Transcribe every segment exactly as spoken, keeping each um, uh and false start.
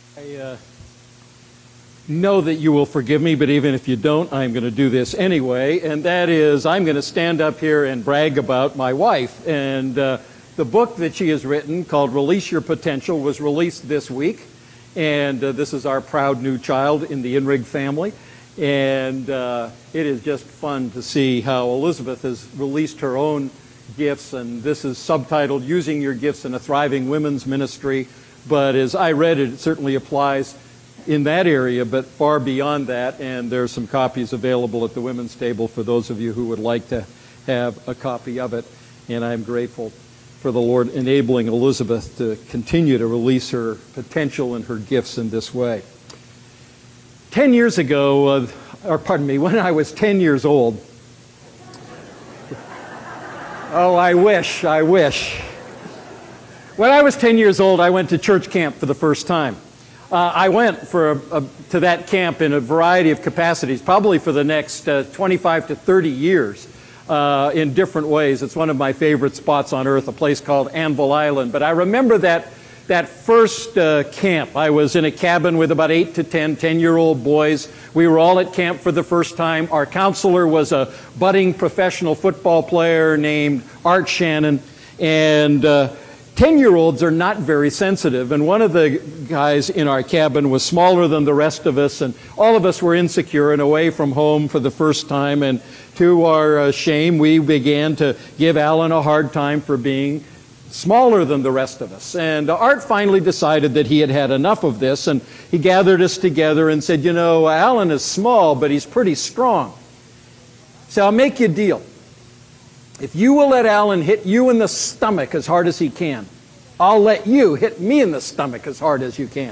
I uh, know that you will forgive me, but even if you don't, I'm going to do this anyway, and that is I'm going to stand up here and brag about my wife. And uh, the book that she has written called Release Your Potential was released this week, and uh, this is our proud new child in the Inrig family. And uh, it is just fun to see how Elizabeth has released her own gifts, and this is subtitled Using Your Gifts in a Thriving Women's Ministry. But as I read it, it certainly applies in that area, but far beyond that, and there's some copies available at the women's table for those of you who would like to have a copy of it. And I'm grateful for the Lord enabling Elizabeth to continue to release her potential and her gifts in this way. Ten years ago, uh, or pardon me, when I was ten years old, oh, I wish, I wish. When I was ten years old, I went to church camp for the first time. Uh, I went for a, a, to that camp in a variety of capacities, probably for the next uh, twenty-five to thirty years uh, in different ways. It's one of my favorite spots on earth, a place called Anvil Island. But I remember that, that first uh, camp. I was in a cabin with about eight to ten ten-year-old boys. We were all at camp for the first time. Our counselor was a budding professional football player named Art Shannon. And uh, ten-year-olds are not very sensitive, and one of the guys in our cabin was smaller than the rest of us, and all of us were insecure and away from home for the first time, and to our uh, shame, we began to give Alan a hard time for being smaller than the rest of us. And Art finally decided that he had had enough of this, and he gathered us together and said, you know, Alan is small, but he's pretty strong. So I'll make you a deal. If you will let Alan hit you in the stomach as hard as he can, I'll let you hit me in the stomach as hard as you can.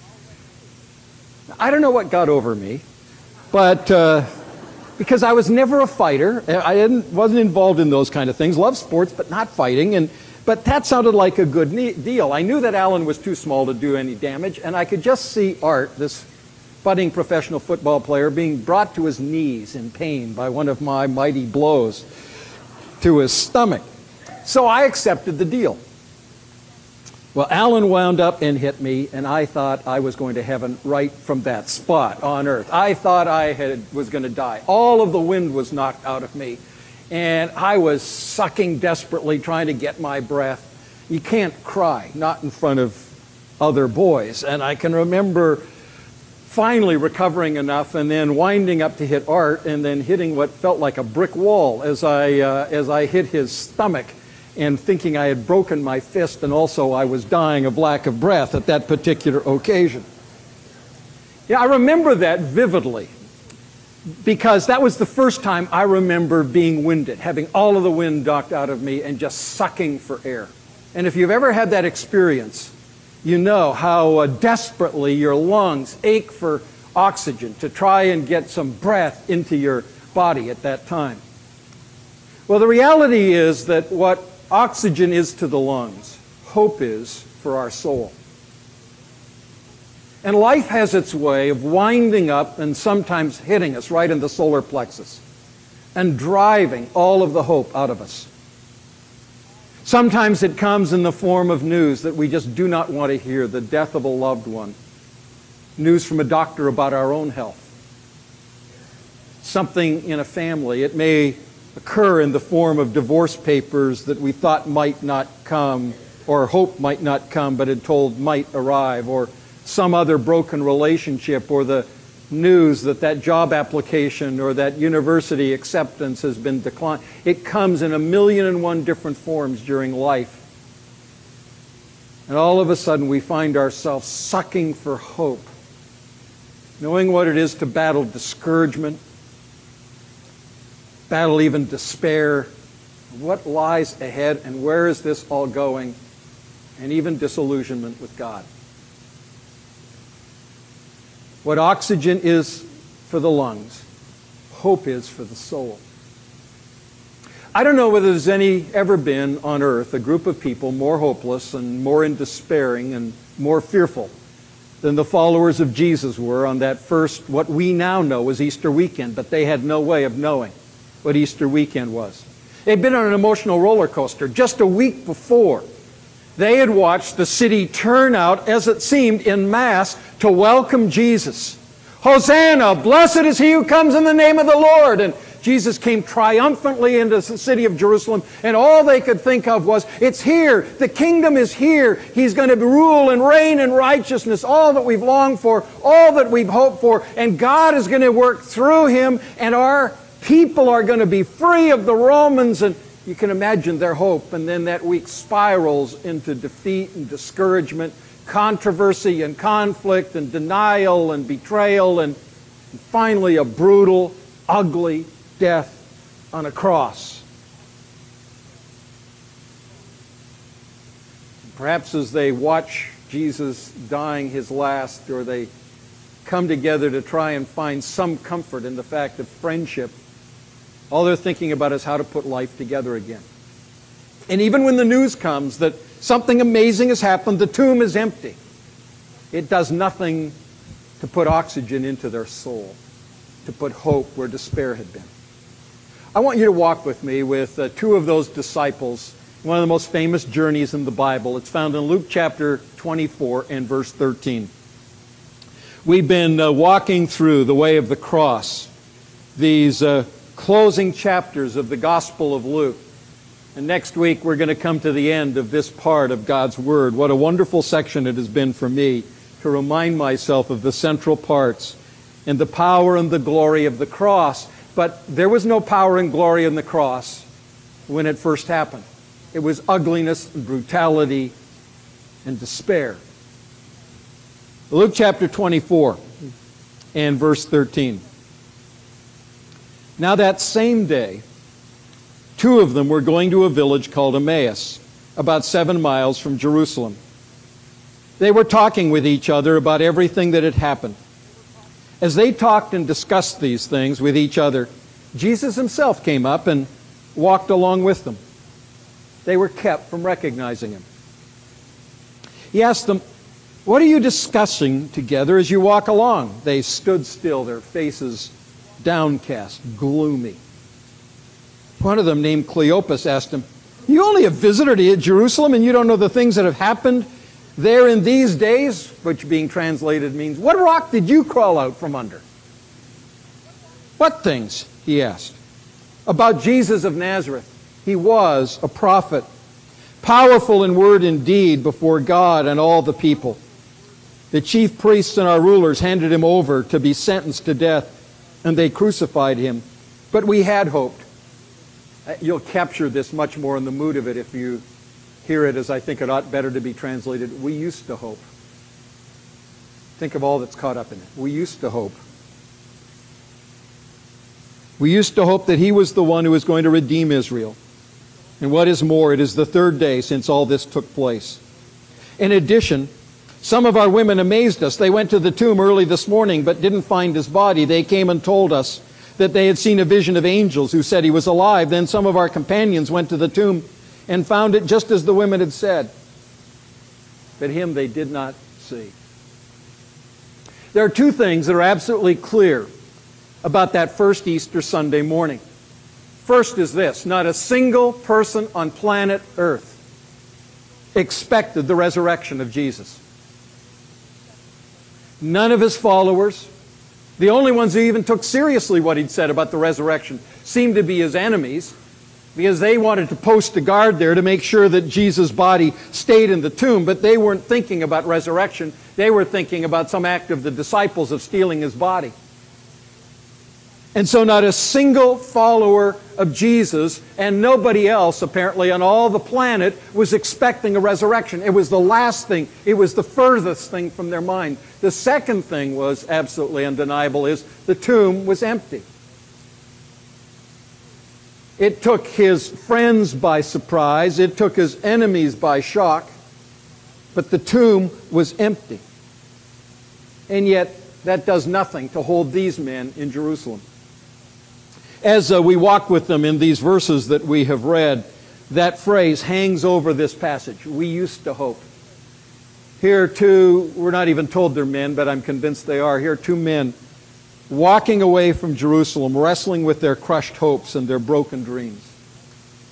I don't know what got over me, but uh, because I was never a fighter, I didn't, wasn't involved in those kind of things, loved sports, but not fighting, and but that sounded like a good deal. I knew that Alan was too small to do any damage, and I could just see Art, this budding professional football player, being brought to his knees in pain by one of my mighty blows to his stomach. So I accepted the deal. Well, Alan wound up and hit me, and I thought I was going to heaven right from that spot on earth. I thought I had, was going to die. All of the wind was knocked out of me, and I was sucking desperately, trying to get my breath. You can't cry, not in front of other boys. And I can remember finally recovering enough and then winding up to hit Art and then hitting what felt like a brick wall as I, uh, as I hit his stomach, and thinking I had broken my fist, and also I was dying of lack of breath at that particular occasion. Yeah, I remember that vividly because that was the first time I remember being winded, having all of the wind knocked out of me and just sucking for air. And if you've ever had that experience, you know how uh, desperately your lungs ache for oxygen to try and get some breath into your body at that time. Well, the reality is that what oxygen is to the lungs, hope is for our soul. And life has its way of winding up and sometimes hitting us right in the solar plexus and driving all of the hope out of us. Sometimes it comes in the form of news that we just do not want to hear, the death of a loved one, news from a doctor about our own health, something in a family. It may occur in the form of divorce papers that we thought might not come, or hope might not come, but had told might arrive, or some other broken relationship, or the news that that job application or that university acceptance has been declined. It comes in a million and one different forms during life. And all of a sudden we find ourselves sucking for hope, knowing what it is to battle discouragement, battle even despair, what lies ahead and where is this all going, and even disillusionment with God. What oxygen is for the lungs, hope is for the soul. I don't know whether there's any ever been on earth a group of people more hopeless and more in despairing and more fearful than the followers of Jesus were on that first, what we now know as Easter weekend, but they had no way of knowing what Easter weekend was. They'd been on an emotional roller coaster just a week before. They had watched the city turn out, as it seemed, en masse to welcome Jesus. Hosanna, blessed is he who comes in the name of the Lord. And Jesus came triumphantly into the city of Jerusalem, and all they could think of was, it's here, the kingdom is here. He's going to rule and reign in righteousness, all that we've longed for, all that we've hoped for, and God is going to work through him, and our people are going to be free of the Romans. And you can imagine their hope, and then that week spirals into defeat and discouragement, controversy and conflict and denial and betrayal, and finally a brutal, ugly death on a cross. Perhaps as they watch Jesus dying his last, or they come together to try and find some comfort in the fact of friendship, all they're thinking about is how to put life together again. And even when the news comes that something amazing has happened, the tomb is empty, it does nothing to put oxygen into their soul, to put hope where despair had been. I want you to walk with me with uh, two of those disciples, one of the most famous journeys in the Bible. It's found in Luke chapter twenty-four and verse thirteen. We've been uh, walking through the way of the cross, these uh, closing chapters of the Gospel of Luke. And next week we're going to come to the end of this part of God's Word. What a wonderful section it has been for me to remind myself of the central parts and the power and the glory of the cross. But there was no power and glory in the cross when it first happened. It was ugliness and brutality and despair. Luke chapter twenty-four and verse thirteen. Now that same day, two of them were going to a village called Emmaus, about seven miles from Jerusalem. They were talking with each other about everything that had happened. As they talked and discussed these things with each other, Jesus himself came up and walked along with them. They were kept from recognizing him. He asked them, "What are you discussing together as you walk along?" They stood still, their faces downcast, gloomy. One of them, named Cleopas, asked him, "You only a visitor to Jerusalem and you don't know the things that have happened there in these days?" Which being translated means, "What rock did you crawl out from under?" "What things?" he asked. "About Jesus of Nazareth. He was a prophet, powerful in word and deed before God and all the people. The chief priests and our rulers handed him over to be sentenced to death, and they crucified him. But we had hoped." You'll capture this much more in the mood of it if you hear it as I think it ought better to be translated. We used to hope. Think of all that's caught up in it. We used to hope. We used to hope that he was the one who was going to redeem Israel. And what is more, it is the third day since all this took place. In addition, some of our women amazed us. They went to the tomb early this morning but didn't find his body. They came and told us that they had seen a vision of angels who said he was alive. Then some of our companions went to the tomb and found it just as the women had said. But him they did not see. There are two things that are absolutely clear about that first Easter Sunday morning. First is this: not a single person on planet Earth expected the resurrection of Jesus. None of his followers, the only ones who even took seriously what he'd said about the resurrection, seemed to be his enemies, because they wanted to post a guard there to make sure that Jesus' body stayed in the tomb, but they weren't thinking about resurrection. They were thinking about some act of the disciples of stealing his body. And so not a single follower of Jesus, and nobody else apparently on all the planet, was expecting a resurrection. It was the last thing. It was the furthest thing from their mind. The second thing was absolutely undeniable, is the tomb was empty. It took his friends by surprise. It took his enemies by shock. But the tomb was empty. And yet, that does nothing to hold these men in Jerusalem. As uh, we walk with them in these verses that we have read, that phrase hangs over this passage. We used to hope. Here are two, we're not even told they're men, but I'm convinced they are. Here are two men walking away from Jerusalem, wrestling with their crushed hopes and their broken dreams.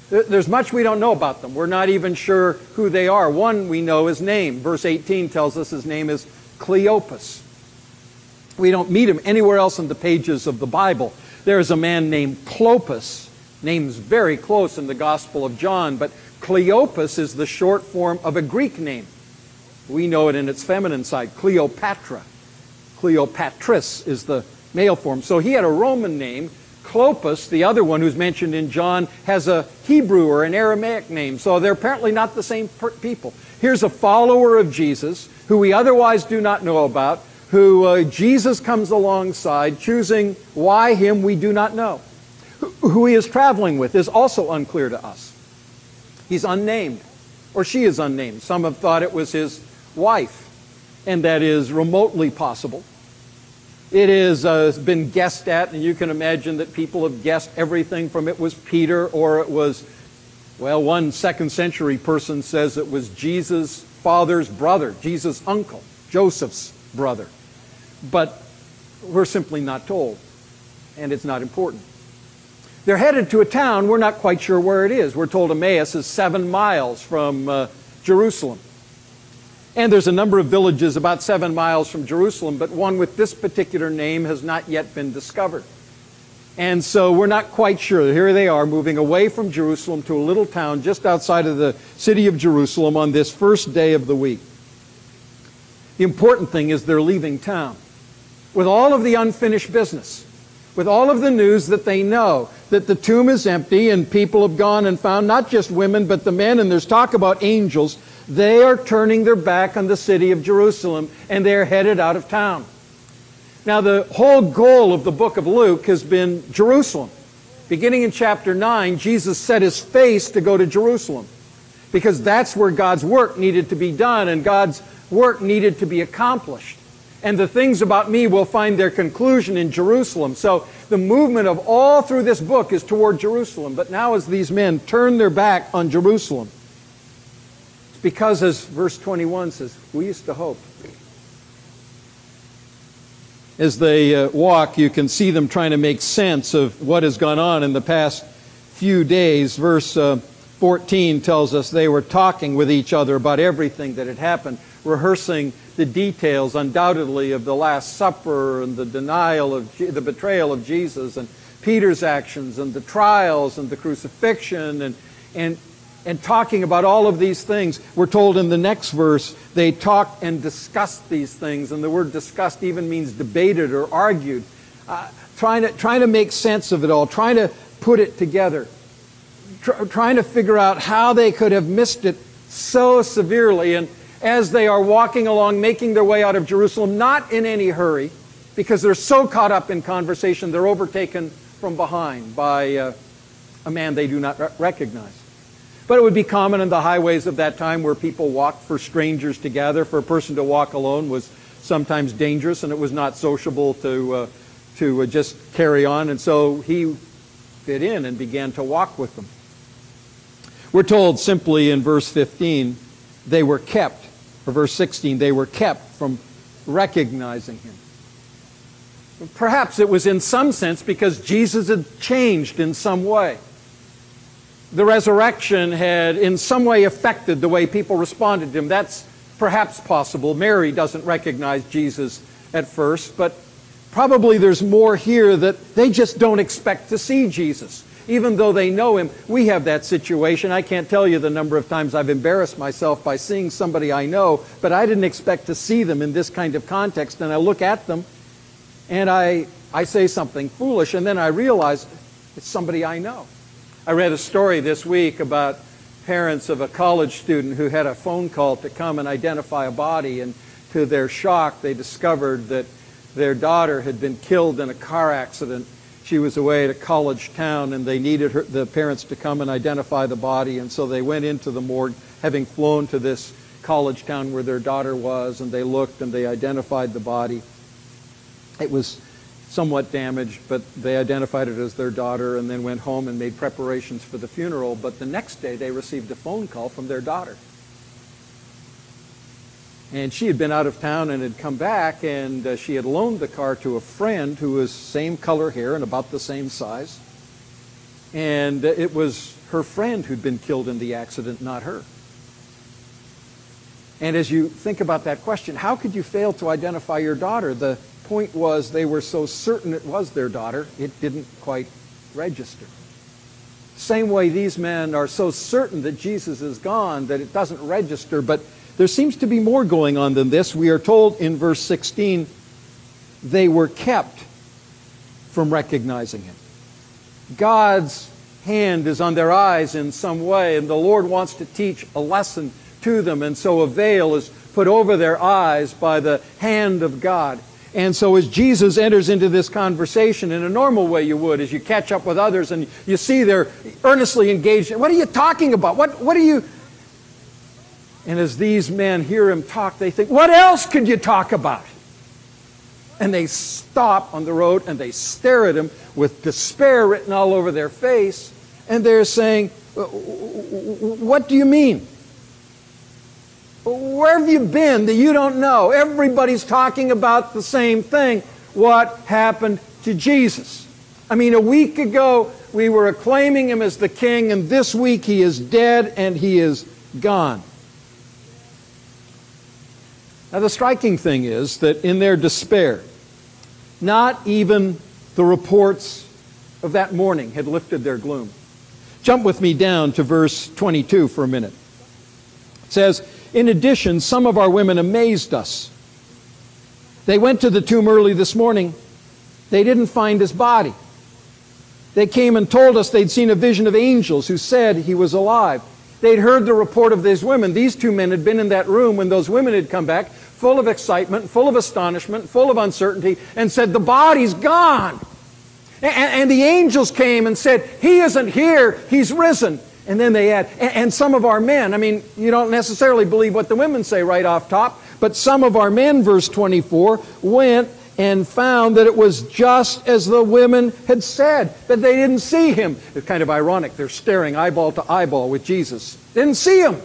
There's much we don't know about them. We're not even sure who they are. One we know his name. Verse eighteen tells us his name is Cleopas. We don't meet him anywhere else in the pages of the Bible. There's a man named Clopas, names very close in the Gospel of John, but Cleopas is the short form of a Greek name. We know it in its feminine side, Cleopatra. Cleopatris is the male form. So he had a Roman name. Clopas, the other one who's mentioned in John, has a Hebrew or an Aramaic name. So they're apparently not the same people. Here's a follower of Jesus who we otherwise do not know about, who uh, Jesus comes alongside, choosing why him we do not know. Who, who he is traveling with is also unclear to us. He's unnamed, or she is unnamed. Some have thought it was his wife, and that is remotely possible. It has uh, been guessed at, and you can imagine that people have guessed everything from it was Peter, or it was, well, one second century person says it was Jesus' father's brother, Jesus' uncle, Joseph's brother. But we're simply not told, and it's not important. They're headed to a town, we're not quite sure where it is. We're told Emmaus is seven miles from uh, Jerusalem. And there's a number of villages about seven miles from Jerusalem, but one with this particular name has not yet been discovered. And so we're not quite sure. Here they are, moving away from Jerusalem to a little town just outside of the city of Jerusalem on this first day of the week. The important thing is they're leaving town with all of the unfinished business, with all of the news that they know, that the tomb is empty and people have gone and found not just women but the men, and there's talk about angels. They are turning their back on the city of Jerusalem, and they're headed out of town. Now, the whole goal of the book of Luke has been Jerusalem. Beginning in chapter nine, Jesus set his face to go to Jerusalem because that's where God's work needed to be done, and God's work needed to be accomplished. And the things about me will find their conclusion in Jerusalem. So the movement of all through this book is toward Jerusalem. But now as these men turn their back on Jerusalem, because, as verse twenty-one says, we used to hope. As they uh, walk, you can see them trying to make sense of what has gone on in the past few days. Verse uh, fourteen tells us they were talking with each other about everything that had happened, rehearsing the details, undoubtedly, of the Last Supper and the denial of Je- the betrayal of Jesus, and Peter's actions, and the trials, and the crucifixion, and and. And talking about all of these things. We're told in the next verse, they talked and discussed these things. And the word discussed even means debated or argued. Uh, trying to, trying to make sense of it all. Trying to put it together. Tr- trying to figure out how they could have missed it so severely. And as they are walking along, making their way out of Jerusalem, not in any hurry, because they're so caught up in conversation, they're overtaken from behind by uh, a man they do not re- recognize. But it would be common in the highways of that time where people walked for strangers to gather. For a person to walk alone was sometimes dangerous, and it was not sociable to, uh, to uh, just carry on. And so he fit in and began to walk with them. We're told simply in verse fifteen, they were kept, or verse sixteen, they were kept from recognizing him. Perhaps it was in some sense because Jesus had changed in some way. The resurrection had in some way affected the way people responded to him. That's perhaps possible. Mary doesn't recognize Jesus at first, but probably there's more here that they just don't expect to see Jesus. Even though they know him, we have that situation. I can't tell you the number of times I've embarrassed myself by seeing somebody I know, but I didn't expect to see them in this kind of context. And I look at them and I, I say something foolish, and then I realize it's somebody I know. I read a story this week about parents of a college student who had a phone call to come and identify a body, and to their shock they discovered that their daughter had been killed in a car accident. She was away at a college town, and they needed her, the parents to come and identify the body, and so they went into the morgue, having flown to this college town where their daughter was, and they looked and they identified the body. It was somewhat damaged, but they identified it as their daughter and then went home and made preparations for the funeral. But the next day they received a phone call from their daughter. And she had been out of town and had come back, and uh, she had loaned the car to a friend who was same color hair and about the same size. And uh, it was her friend who'd been killed in the accident, not her. And as you think about that question, how could you fail to identify your daughter? The point was they were so certain it was their daughter, it didn't quite register. Same way these men are so certain that Jesus is gone that it doesn't register, but there seems to be more going on than this. We are told in verse sixteen, they were kept from recognizing him. God's hand is on their eyes in some way, and the Lord wants to teach a lesson to them, and so a veil is put over their eyes by the hand of God. And so as Jesus enters into this conversation in a normal way you would, as you catch up with others and you see they're earnestly engaged, what are you talking about? What, what are you... And as these men hear him talk, they think, what else could you talk about? And they stop on the road and they stare at him with despair written all over their face. And they're saying, what do you mean? Where have you been that you don't know? Everybody's talking about the same thing. What happened to Jesus? I mean, a week ago we were acclaiming him as the king, and this week he is dead and he is gone. Now the striking thing is that in their despair, not even the reports of that morning had lifted their gloom. Jump with me down to verse twenty-two for a minute. It says, in addition, some of our women amazed us. They went to the tomb early this morning. They didn't find his body. They came and told us they'd seen a vision of angels who said he was alive. They'd heard the report of these women. These two men had been in that room when those women had come back, full of excitement, full of astonishment, full of uncertainty, and said, the body's gone. And, and the angels came and said, he isn't here, he's risen. And then they add, and, and some of our men, I mean, you don't necessarily believe what the women say right off top, but some of our men, verse twenty-four, went and found that it was just as the women had said, that they didn't see him. It's kind of ironic. They're staring eyeball to eyeball with Jesus. Didn't see him.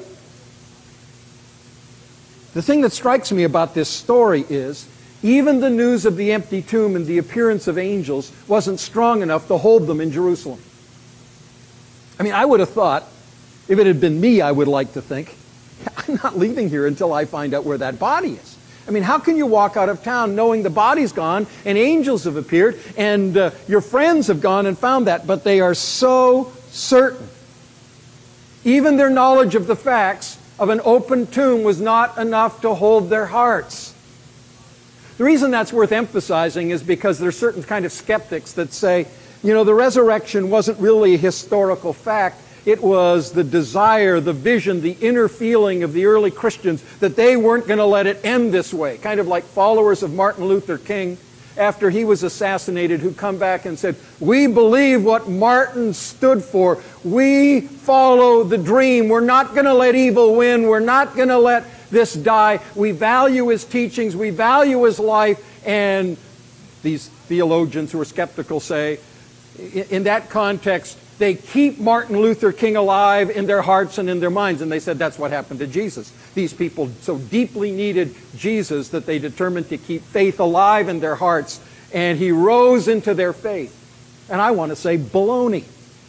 The thing that strikes me about this story is even the news of the empty tomb and the appearance of angels wasn't strong enough to hold them in Jerusalem. I mean, I would have thought, if it had been me, I would like to think, I'm not leaving here until I find out where that body is. I mean, how can you walk out of town knowing the body's gone and angels have appeared and uh, your friends have gone and found that? But they are so certain. Even their knowledge of the facts of an open tomb was not enough to hold their hearts. The reason that's worth emphasizing is because there are certain kind of skeptics that say, you know, the resurrection wasn't really a historical fact. It was the desire, the vision, the inner feeling of the early Christians that they weren't going to let it end this way. Kind of like followers of Martin Luther King after he was assassinated, who come back and said, we believe what Martin stood for. We follow the dream. We're not going to let evil win. We're not going to let this die. We value his teachings. We value his life. And these theologians who are skeptical say, in that context, they keep Martin Luther King alive in their hearts and in their minds. And they said that's what happened to Jesus. These people so deeply needed Jesus that they determined to keep faith alive in their hearts. And he rose into their faith. And I want to say baloney.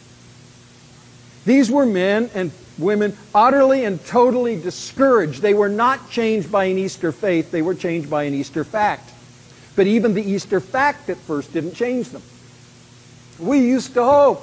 These were men and women utterly and totally discouraged. They were not changed by an Easter faith. They were changed by an Easter fact. But even the Easter fact at first didn't change them. We used to hope.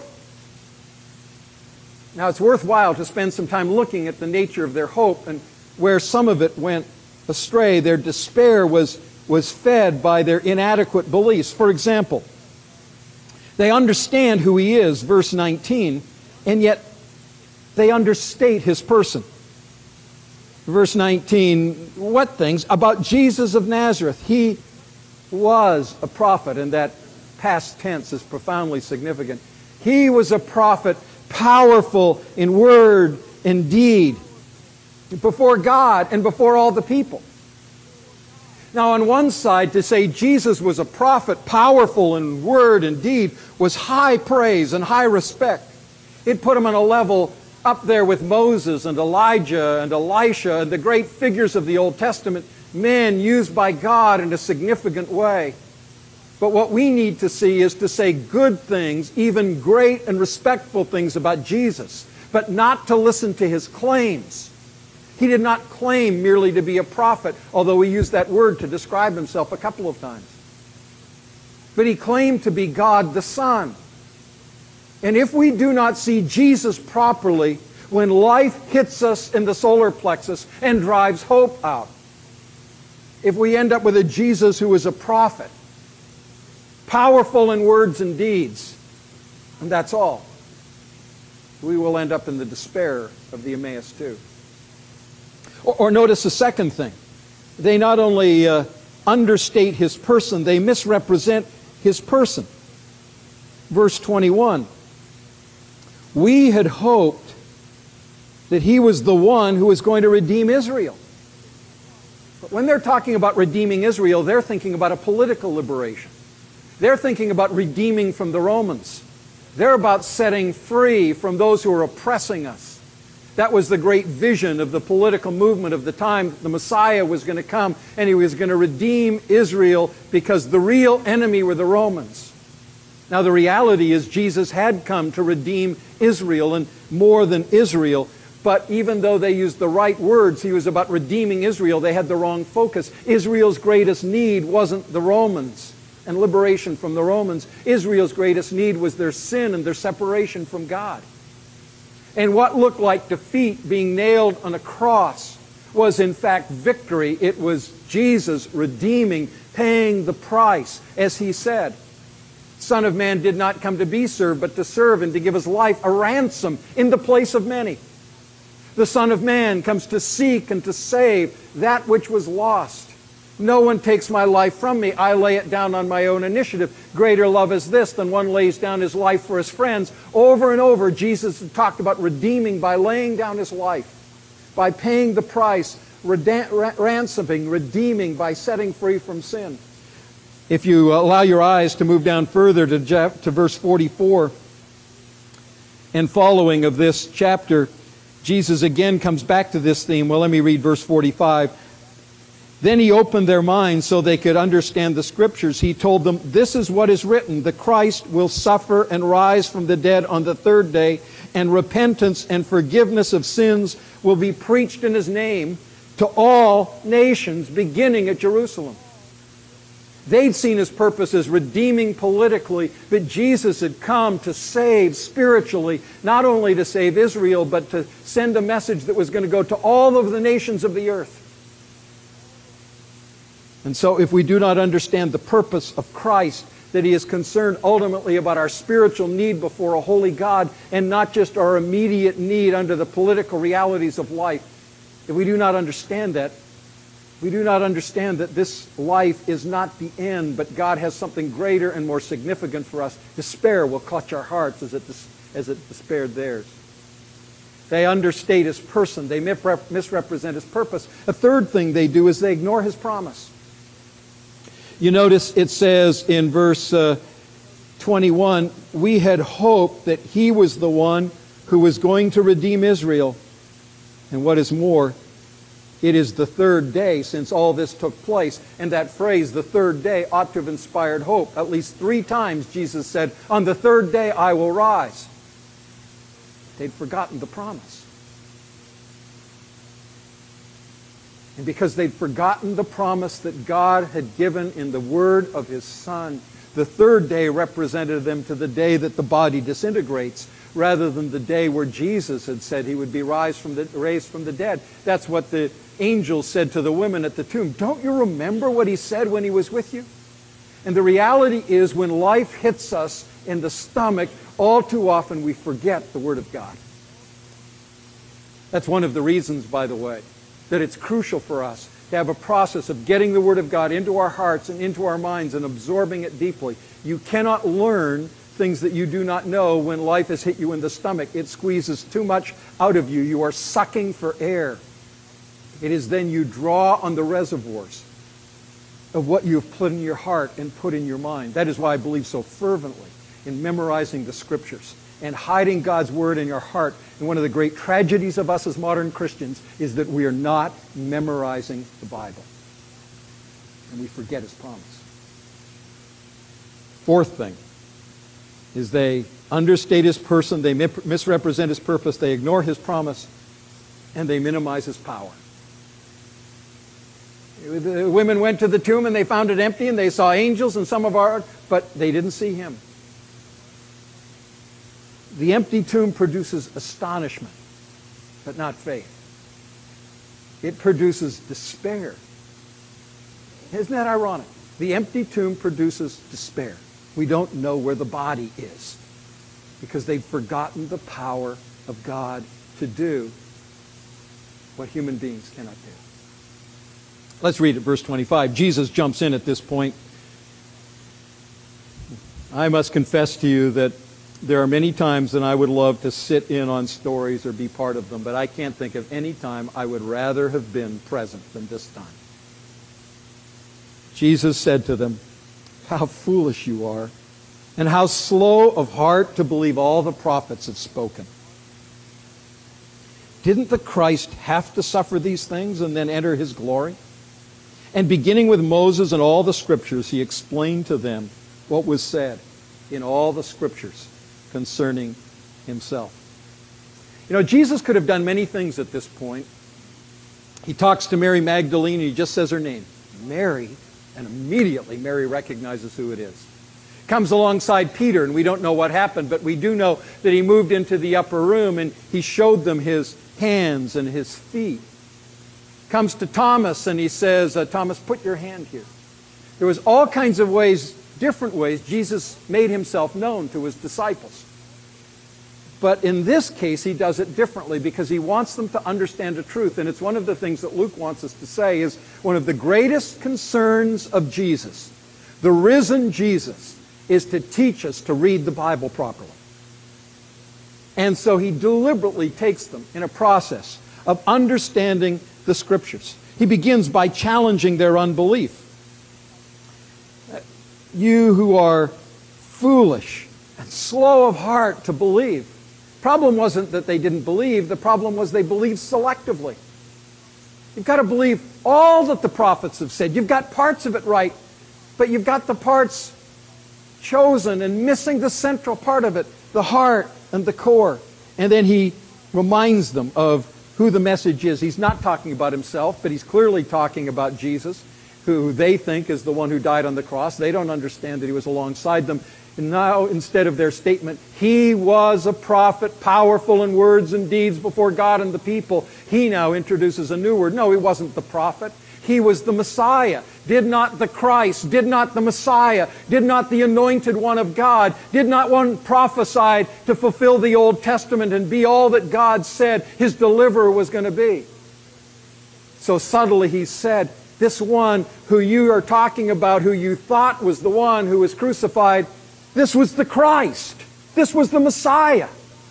Now, it's worthwhile to spend some time looking at the nature of their hope and where some of it went astray. Their despair was, was fed by their inadequate beliefs. For example, they understand who he is, verse nineteen, and yet they understate his person. Verse nineteen, what things? About Jesus of Nazareth. He was a prophet, and that past tense is profoundly significant. He was a prophet, powerful in word and deed, before God and before all the people. Now, on one side, to say Jesus was a prophet, powerful in word and deed, was high praise and high respect. It put him on a level up there with Moses and Elijah and Elisha and the great figures of the Old Testament, men used by God in a significant way. But what we need to see is to say good things, even great and respectful things about Jesus, but not to listen to his claims. He did not claim merely to be a prophet, although he used that word to describe himself a couple of times. But he claimed to be God the Son. And if we do not see Jesus properly, when life hits us in the solar plexus and drives hope out, if we end up with a Jesus who is a prophet, powerful in words and deeds, and that's all, we will end up in the despair of the Emmaus too. Or, or notice the second thing. They not only uh, understate his person, they misrepresent his person. Verse twenty-one. We had hoped that he was the one who was going to redeem Israel. But when they're talking about redeeming Israel, they're thinking about a political liberation. They're thinking about redeeming from the Romans. They're about setting free from those who are oppressing us. That was the great vision of the political movement of the time. The Messiah was going to come and he was going to redeem Israel because the real enemy were the Romans. Now the reality is Jesus had come to redeem Israel and more than Israel. But even though they used the right words, he was about redeeming Israel, they had the wrong focus. Israel's greatest need wasn't the Romans and liberation from the Romans. Israel's greatest need was their sin and their separation from God. And what looked like defeat, being nailed on a cross, was in fact victory. It was Jesus redeeming, paying the price, as he said. Son of Man did not come to be served, but to serve and to give his life a ransom in the place of many. The Son of Man comes to seek and to save that which was lost. No one takes my life from me. I lay it down on my own initiative. Greater love is this than one lays down his life for his friends. Over and over, Jesus talked about redeeming by laying down his life, by paying the price, ransoming, redeeming, by setting free from sin. If you allow your eyes to move down further to, to verse forty-four and following of this chapter, Jesus again comes back to this theme. Well, let me read verse forty-five. Then he opened their minds so they could understand the Scriptures. He told them, this is what is written, the Christ will suffer and rise from the dead on the third day, and repentance and forgiveness of sins will be preached in his name to all nations, beginning at Jerusalem. They'd seen his purpose as redeeming politically, but Jesus had come to save spiritually, not only to save Israel, but to send a message that was going to go to all of the nations of the earth. And so if we do not understand the purpose of Christ, that he is concerned ultimately about our spiritual need before a holy God and not just our immediate need under the political realities of life, if we do not understand that, we do not understand that this life is not the end, but God has something greater and more significant for us. Despair will clutch our hearts as it, as it despaired theirs. They understate his person. They misrepresent his purpose. A third thing they do is they ignore his promise. You notice it says in verse uh, twenty-one, we had hoped that he was the one who was going to redeem Israel. And what is more, it is the third day since all this took place. And that phrase, the third day, ought to have inspired hope. At least three times Jesus said, on the third day I will rise. They'd forgotten the promise. And because they'd forgotten the promise that God had given in the word of his Son, the third day represented them to the day that the body disintegrates, rather than the day where Jesus had said he would be raised from the, raised from the dead. That's what the angel said to the women at the tomb. Don't you remember what he said when he was with you? And the reality is, when life hits us in the stomach, all too often we forget the Word of God. That's one of the reasons, by the way, that it's crucial for us to have a process of getting the Word of God into our hearts and into our minds and absorbing it deeply. You cannot learn things that you do not know when life has hit you in the stomach. It squeezes too much out of you. You are sucking for air. It is then you draw on the reservoirs of what you have put in your heart and put in your mind. That is why I believe so fervently in memorizing the Scriptures and hiding God's Word in your heart. And one of the great tragedies of us as modern Christians is that we are not memorizing the Bible. And we forget his promise. Fourth thing is they understate his person, they misrepresent his purpose, they ignore his promise, and they minimize his power. The women went to the tomb and they found it empty, and they saw angels and some of our, but they didn't see him. The empty tomb produces astonishment, but not faith. It produces despair. Isn't that ironic? The empty tomb produces despair. We don't know where the body is because they've forgotten the power of God to do what human beings cannot do. Let's read it, verse twenty-five. Jesus jumps in at this point. I must confess to you that there are many times that I would love to sit in on stories or be part of them, but I can't think of any time I would rather have been present than this time. Jesus said to them, "How foolish you are, and how slow of heart to believe all the prophets have spoken. Didn't the Christ have to suffer these things and then enter his glory?" And beginning with Moses and all the scriptures, he explained to them what was said in all the scriptures concerning himself. You know, Jesus could have done many things at this point. He talks to Mary Magdalene and he just says her name, Mary, and immediately Mary recognizes who it is. Comes alongside Peter, and we don't know what happened, but we do know that he moved into the upper room and he showed them his hands and his feet. Comes to Thomas and he says, uh, Thomas, put your hand here. There was all kinds of ways, different ways, Jesus made himself known to his disciples. But in this case, he does it differently because he wants them to understand the truth. And it's one of the things that Luke wants us to say is one of the greatest concerns of Jesus, the risen Jesus, is to teach us to read the Bible properly. And so he deliberately takes them in a process of understanding the Scriptures. He begins by challenging their unbelief. You who are foolish and slow of heart to believe. Problem wasn't that they didn't believe. The problem was they believed selectively. You've got to believe all that the prophets have said. You've got parts of it right, but you've got the parts chosen and missing the central part of it, the heart and the core. And then he reminds them of who the message is. He's not talking about himself, but he's clearly talking about Jesus, who they think is the one who died on the cross. They don't understand that he was alongside them. And now, instead of their statement, he was a prophet, powerful in words and deeds before God and the people, he now introduces a new word. No, he wasn't the prophet. He was the Messiah. Did not the Christ, did not the Messiah, did not the anointed one of God, did not one prophesied to fulfill the Old Testament and be all that God said his deliverer was going to be? So subtly he said, this one who you are talking about, who you thought was the one who was crucified, this was the Christ. This was the Messiah.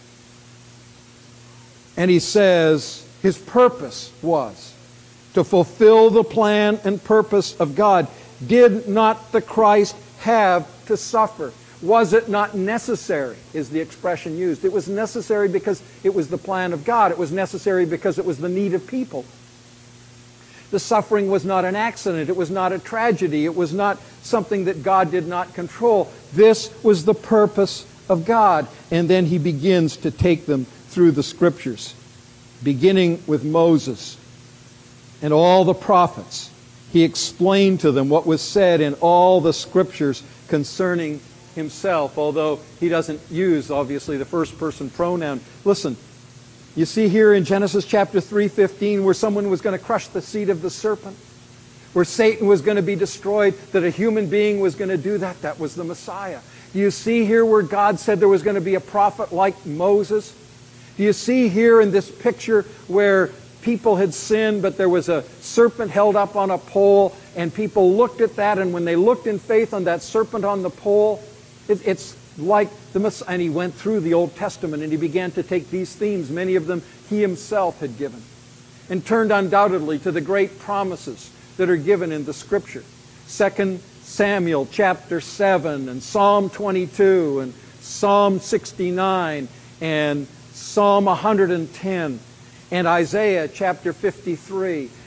And he says his purpose was to fulfill the plan and purpose of God. Did not the Christ have to suffer? Was it not necessary, is the expression used. It was necessary because it was the plan of God. It was necessary because it was the need of people. The suffering was not an accident. It was not a tragedy. It was not something that God did not control. This was the purpose of God. And then he begins to take them through the Scriptures, beginning with Moses and all the prophets. He explained to them what was said in all the Scriptures concerning himself, although he doesn't use, obviously, the first person pronoun. Listen, you see here in Genesis chapter three fifteen where someone was going to crush the seed of the serpent, where Satan was going to be destroyed, that a human being was going to do that. That was the Messiah. Do you see here where God said there was going to be a prophet like Moses? Do you see here in this picture where people had sinned, but there was a serpent held up on a pole, and people looked at that, and when they looked in faith on that serpent on the pole, it, it's like the Messiah. And he went through the Old Testament and he began to take these themes, many of them he himself had given, and turned undoubtedly to the great promises that are given in the Scripture. Second Samuel chapter seven and Psalm twenty-two and Psalm sixty-nine and Psalm one hundred ten and Isaiah chapter fifty-three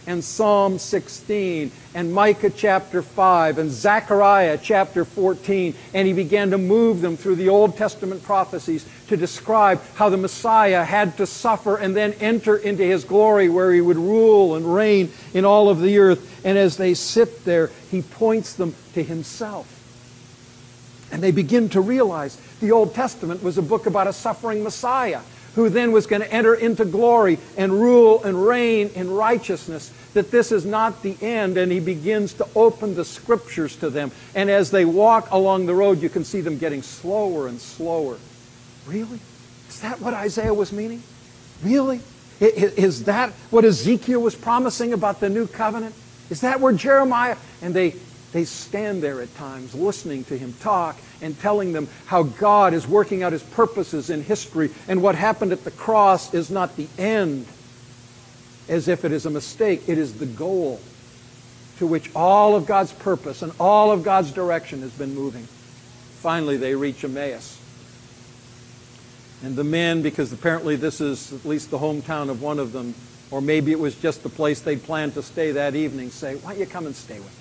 and Psalm sixteen and Micah chapter five and Zechariah chapter fourteen, and he began to move them through the Old Testament prophecies to describe how the Messiah had to suffer and then enter into his glory where he would rule and reign in all of the earth. And as they sit there, he points them to himself. And they begin to realize the Old Testament was a book about a suffering Messiah who then was going to enter into glory and rule and reign in righteousness, that this is not the end. And he begins to open the Scriptures to them. And as they walk along the road, you can see them getting slower and slower. Really? Is that what Isaiah was meaning? Really? Is that what Ezekiel was promising about the new covenant? Is that where Jeremiah... And they... They stand there at times listening to him talk and telling them how God is working out his purposes in history, and what happened at the cross is not the end, as if it is a mistake. It is the goal to which all of God's purpose and all of God's direction has been moving. Finally, they reach Emmaus. And the men, because apparently this is at least the hometown of one of them, or maybe it was just the place they'd planned to stay that evening, say, "Why don't you come and stay with us?"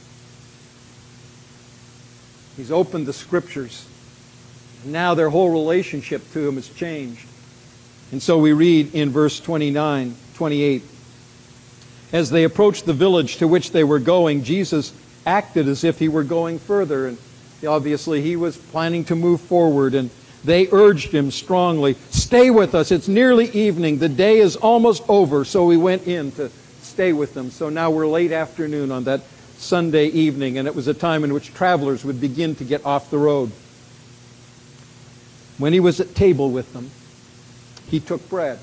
He's opened the Scriptures. And now their whole relationship to him has changed. And so we read in verse twenty-nine, twenty-eight, as they approached the village to which they were going, Jesus acted as if he were going further. And obviously he was planning to move forward. And they urged him strongly, "Stay with us. It's nearly evening. The day is almost over." So we went in to stay with them. So now we're late afternoon on that Sunday evening, and it was a time in which travelers would begin to get off the road. When he was at table with them, he took bread.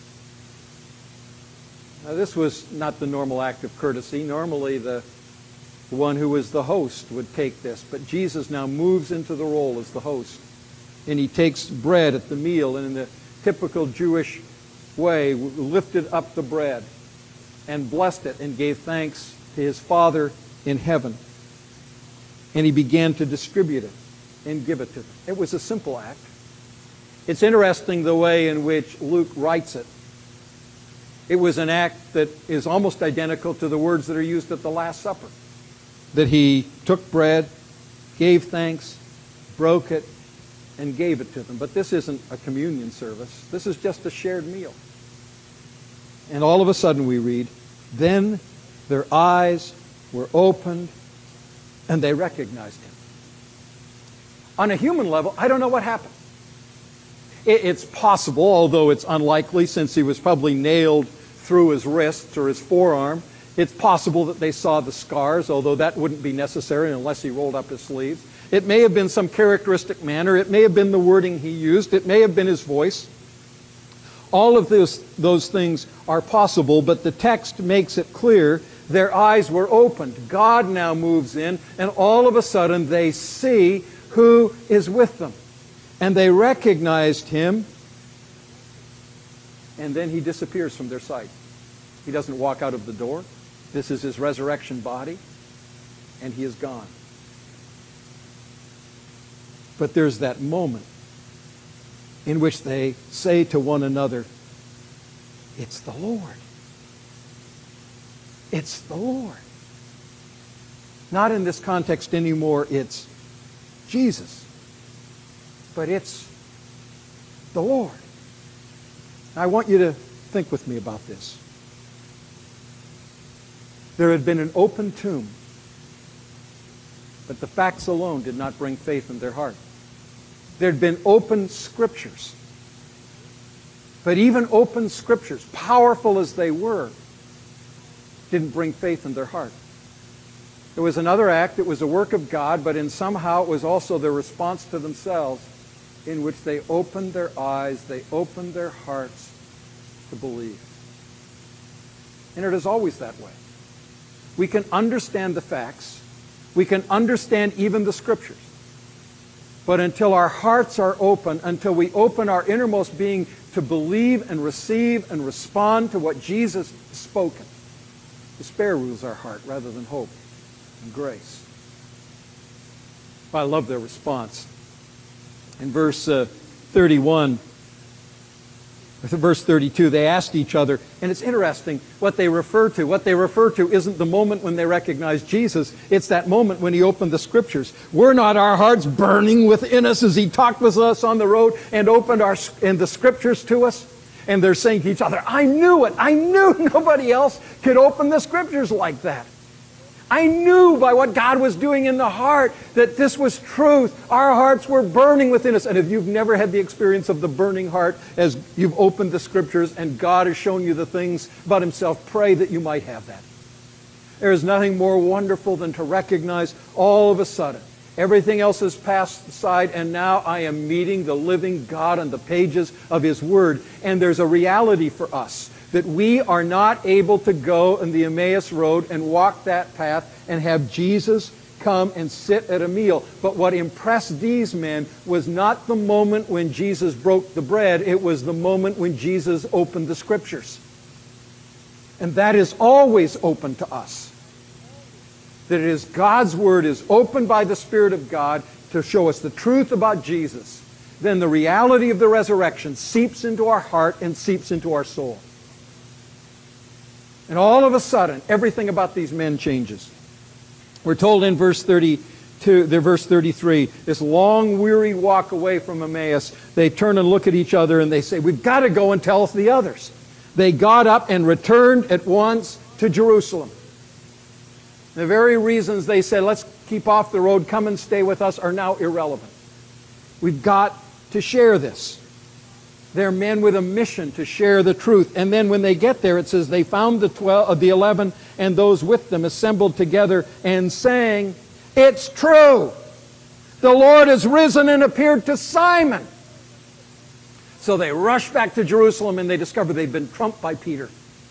Now, this was not the normal act of courtesy. Normally, the, the one who was the host would take this, but Jesus now moves into the role as the host, and he takes bread at the meal, and in the typical Jewish way, lifted up the bread and blessed it and gave thanks to his Father in heaven. And he began to distribute it and give it to them. It was a simple act. It's interesting the way in which Luke writes it. It was an act that is almost identical to the words that are used at the Last Supper. That he took bread, gave thanks, broke it, and gave it to them. But this isn't a communion service. This is just a shared meal. And all of a sudden we read, then their eyes were opened, and they recognized him. On a human level, I don't know what happened. It's possible, although it's unlikely, since he was probably nailed through his wrists or his forearm. It's possible that they saw the scars, although that wouldn't be necessary unless he rolled up his sleeves. It may have been some characteristic manner. It may have been the wording he used. It may have been his voice. All of those, those things are possible, but the text makes it clear their eyes were opened. God now moves in, and all of a sudden they see who is with them. And they recognized him, and then he disappears from their sight. He doesn't walk out of the door. This is his resurrection body, and he is gone. But there's that moment in which they say to one another, "It's the Lord. It's the Lord." Not in this context anymore, it's Jesus. But it's the Lord. Now, I want you to think with me about this. There had been an open tomb, but the facts alone did not bring faith in their heart. There had been open Scriptures, but even open Scriptures, powerful as they were, didn't bring faith in their heart. It was another act. It was a work of God, but in somehow it was also their response to themselves, in which they opened their eyes, they opened their hearts to believe. And it is always that way. We can understand the facts. We can understand even the Scriptures. But until our hearts are open, until we open our innermost being to believe and receive and respond to what Jesus has spoken, despair rules our heart rather than hope and grace. I love their response. In verse uh, thirty-one, Verse thirty-two, they asked each other, and it's interesting what they refer to. What they refer to isn't the moment when they recognized Jesus. It's that moment when he opened the Scriptures. Were not our hearts burning within us as he talked with us on the road and opened our and the Scriptures to us? And they're saying to each other, I knew it. I knew nobody else could open the Scriptures like that. I knew by what God was doing in the heart that this was truth. Our hearts were burning within us. And if you've never had the experience of the burning heart as you've opened the Scriptures and God has shown you the things about himself, pray that you might have that. There is nothing more wonderful than to recognize all of a sudden everything else has passed aside, and now I am meeting the living God on the pages of his Word. And there's a reality for us that we are not able to go in the Emmaus Road and walk that path and have Jesus come and sit at a meal. But what impressed these men was not the moment when Jesus broke the bread, it was the moment when Jesus opened the Scriptures. And that is always open to us. That it is God's Word is opened by the Spirit of God to show us the truth about Jesus. Then the reality of the resurrection seeps into our heart and seeps into our soul. And all of a sudden, everything about these men changes. We're told in verse thirty-two, the verse thirty-three, this long, weary walk away from Emmaus, they turn and look at each other and they say, we've got to go and tell the others. They got up and returned at once to Jerusalem. The very reasons they said, let's keep off the road, come and stay with us, are now irrelevant. We've got to share this. They're men with a mission to share the truth. And then when they get there, it says they found the twelve, the eleven and those with them assembled together and saying, it's true. The Lord has risen and appeared to Simon. So they rush back to Jerusalem and they discover they've been trumped by Peter.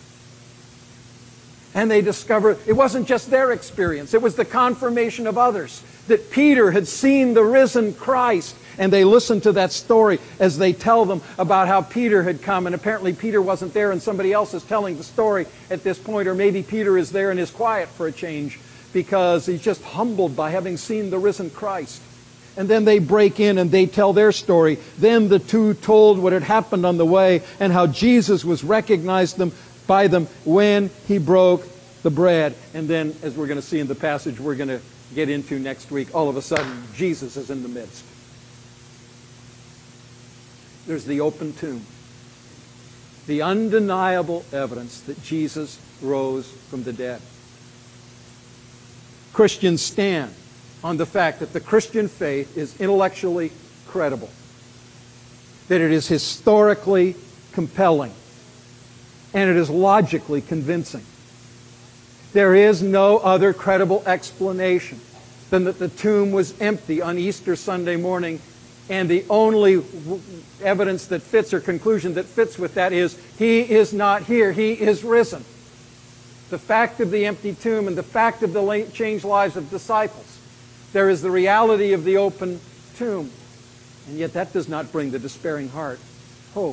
And they discover it wasn't just their experience. It was the confirmation of others. That Peter had seen the risen Christ. And they listen to that story as they tell them about how Peter had come. And apparently Peter wasn't there and somebody else is telling the story at this point. Or maybe Peter is there and is quiet for a change because he's just humbled by having seen the risen Christ. And then they break in and they tell their story. Then the two told what had happened on the way and how Jesus was recognized them by them when he broke the bread. And then, as we're going to see in the passage we're going to get into next week, all of a sudden Jesus is in the midst. There's the open tomb. The undeniable evidence that Jesus rose from the dead. Christians stand on the fact that the Christian faith is intellectually credible. That it is historically compelling. And it is logically convincing. There is no other credible explanation than that the tomb was empty on Easter Sunday morning. And the only evidence that fits or conclusion that fits with that is he is not here. He is risen. The fact of the empty tomb and the fact of the changed lives of disciples. There is the reality of the open tomb. And yet that does not bring the despairing heart hope.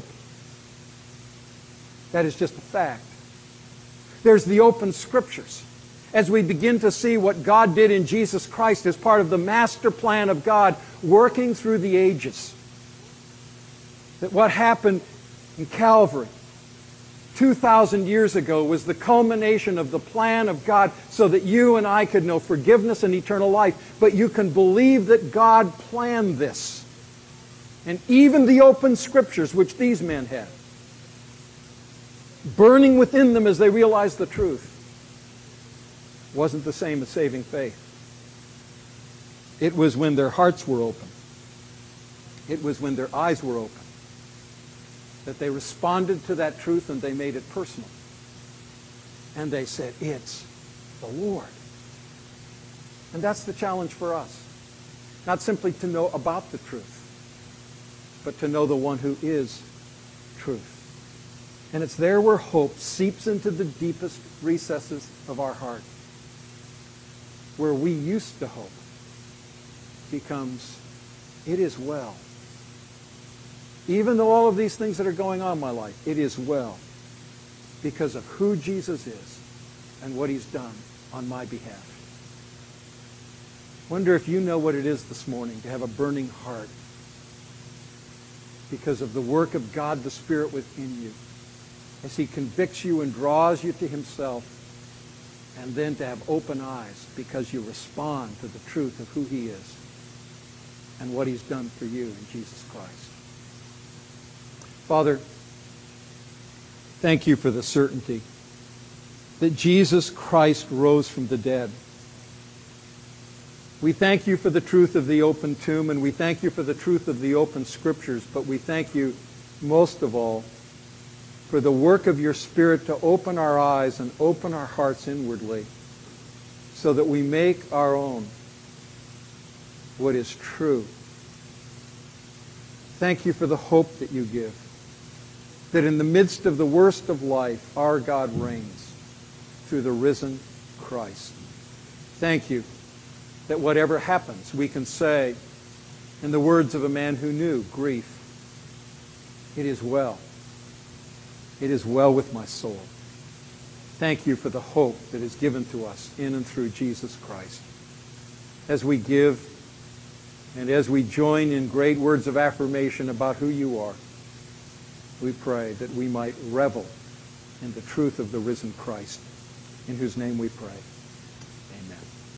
That is just a fact. There's the open Scriptures. As we begin to see what God did in Jesus Christ as part of the master plan of God working through the ages. That what happened in Calvary two thousand years ago was the culmination of the plan of God so that you and I could know forgiveness and eternal life. But you can believe that God planned this. And even the open Scriptures, which these men had, burning within them as they realized the truth, wasn't the same as saving faith. It was when their hearts were open. It was when their eyes were open that they responded to that truth and they made it personal. And they said, it's the Lord. And that's the challenge for us. Not simply to know about the truth, but to know the one who is truth. And it's there where hope seeps into the deepest recesses of our heart. Where we used to hope becomes, it is well. Even though all of these things that are going on in my life, it is well. Because of who Jesus is and what he's done on my behalf. Wonder if you know what it is this morning to have a burning heart. because of the work of God the Spirit within you, as he convicts you and draws you to himself, and then to have open eyes because you respond to the truth of who he is and what he's done for you in Jesus Christ. Father, thank you for the certainty that Jesus Christ rose from the dead. We thank you for the truth of the open tomb, and we thank you for the truth of the open scriptures, but we thank you most of all for the work of your Spirit to open our eyes and open our hearts inwardly so that we make our own what is true. Thank you for the hope that you give, that in the midst of the worst of life, our God reigns through the risen Christ. Thank you that whatever happens, we can say, in the words of a man who knew grief, it is well. It is well with my soul. Thank you for the hope that is given to us in and through Jesus Christ. As we give and as we join in great words of affirmation about who you are, we pray that we might revel in the truth of the risen Christ, in whose name we pray.